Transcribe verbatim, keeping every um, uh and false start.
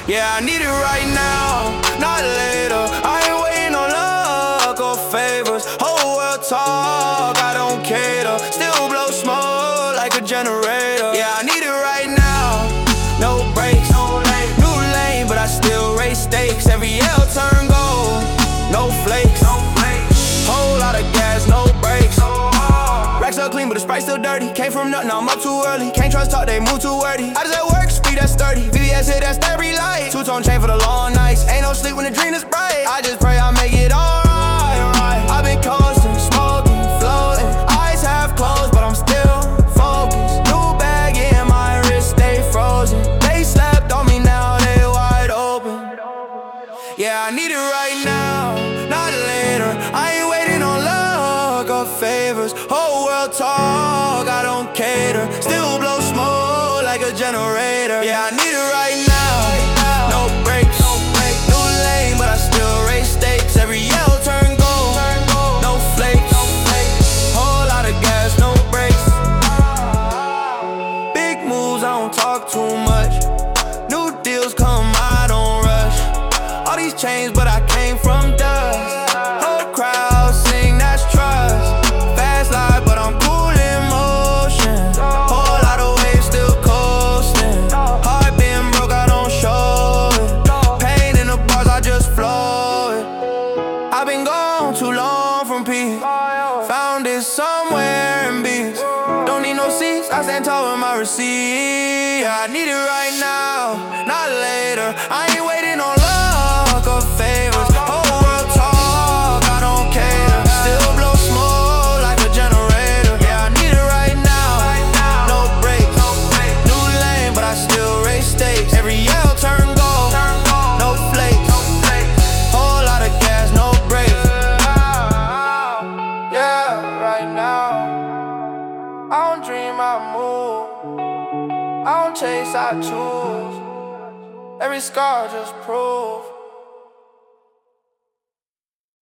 Yeah, I need it right now, not later. I ain't waiting on luck or favors. Whole world talk, I don't cater. Still blow smoke like a generator. Yeah, I need it right now, no brakes, no lane. New lane, but I still raise stakes. Every L turn gold, no flakes. Whole lot of gas, no brakes. Racks up clean, but the Sprite still dirty. Came from nothing, I'm up too early. Can't trust talk, they move too wordy. I just at work, speed that's sturdy. V V S hit, that's every light. Two-tone chain for the long nights. Ain't no sleep when the dream is bright. I just pray I make it alright, right. I've been coasting, smoking, floating. Eyes half closed, but I'm still focused. New bag in my wrist, stay frozen. They slept on me, now they wide open. Yeah, I need it right now, not later. I ain't waiting on luck or favors. Whole world talk, I don't cater. Still blow smoke like a generator. Yeah, I need it right now, no brakes. New lane, but I still raise stakes. Every yell turn gold, no flakes. Whole lot of gas, no brakes. Big moves, I don't talk too much. New deals come, I don't rush. All these chains, but I came from dust. Whole crowd sing, that's trust. Fast life, but I'm cool in motion. Whole lot of waves still coasting. Heart being broke, I don't show it. Pain in the bars, I just flow it. I've been gone too long from peace. Found it somewhere in beats. Don't need no seats, I stand tall with my receipt. I need it right now, not later. I ain't waiting on luck or favors. Whole world talk, I don't care. Still blow smoke like a generator. Yeah, I need it right now, no brakes. New lane, but I still raise stakes. Every yell turn gold, no flakes. Whole lot of gas, no brakes. Yeah, right now I don't dream, I move. I don't chase, I choose. Every scar just proof